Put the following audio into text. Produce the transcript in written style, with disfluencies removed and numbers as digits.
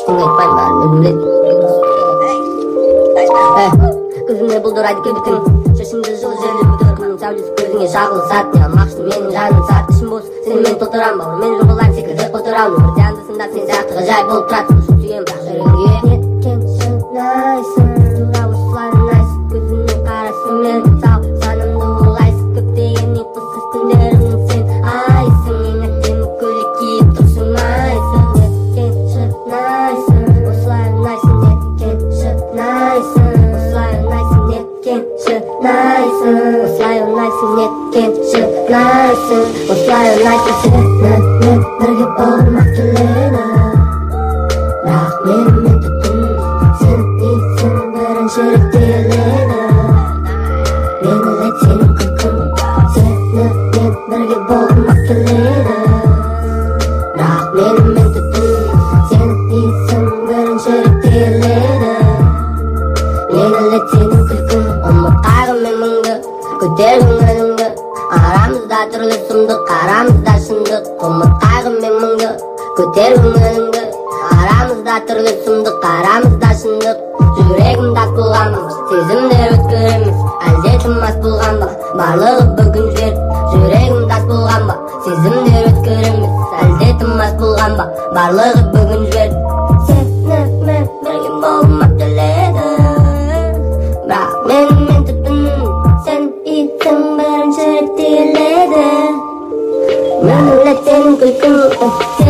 ештеңе айтпаймын, бәріне өледі. Көзімде бұлдырайды кебітің, шашымды жылы жерлі бұдырқының сәулесі көзіңе шағылысады. Не алмақшы менің жаным сат, ішім бос, сенімен толтырам бауыр, мен жоғалайын секілді қотырам. Өмірде анда-санда сен сияқты ғажайып болып тұрады, шын сүйем бірақ жүрегіңе неткен шынайсың, тура осылай ұнайсың, көзіңнің қарасы мен сау, санымды олайсың, көптеген ұйқысыз түндерімнің сен айсың, ең әдемі көйлек киіп тұрсымайсың. Неткен шынайсың, осылай ұнайсың, неткен шынайсың, осылай ұнайсың, неткен шынайсың, осылай ұнайсың, неткен шынайсың, осылай ұнайсың. Сенімен бірге болмақ келеді, бірақ менімен түтін сен дейсің бірінші рет келеді. Мен өледі сенің күлкің, сенімен бірге болмақ келеді, бірақ менімен түтін сен дейсің бірінші рет келеді. Мен өледі сенің күлкің, ұмыт қайғы мен мұңды, көтер көңіліңді, арамызда түрлі сұмдық, арамызда шындық. Ұмыт қайғы мен мұңды, көтер көңіліңді, арамызда түрлі сұмдық, арамызда шындық. Жүрегімді ақ болған ба, сезімдер өткір емес, әлде тым мас болған ба, барлығы бүгін жіберіп. Жүрегімді ақ болған ба, сезімдер өткір емес, әлде тым мас болған ба, барлығы бүгін жіберіп. Сенімен бірге болмақ келеді, бірақ менімен түтін сен иісің бірінші рет келеді. Мен өледі сенің күлкің,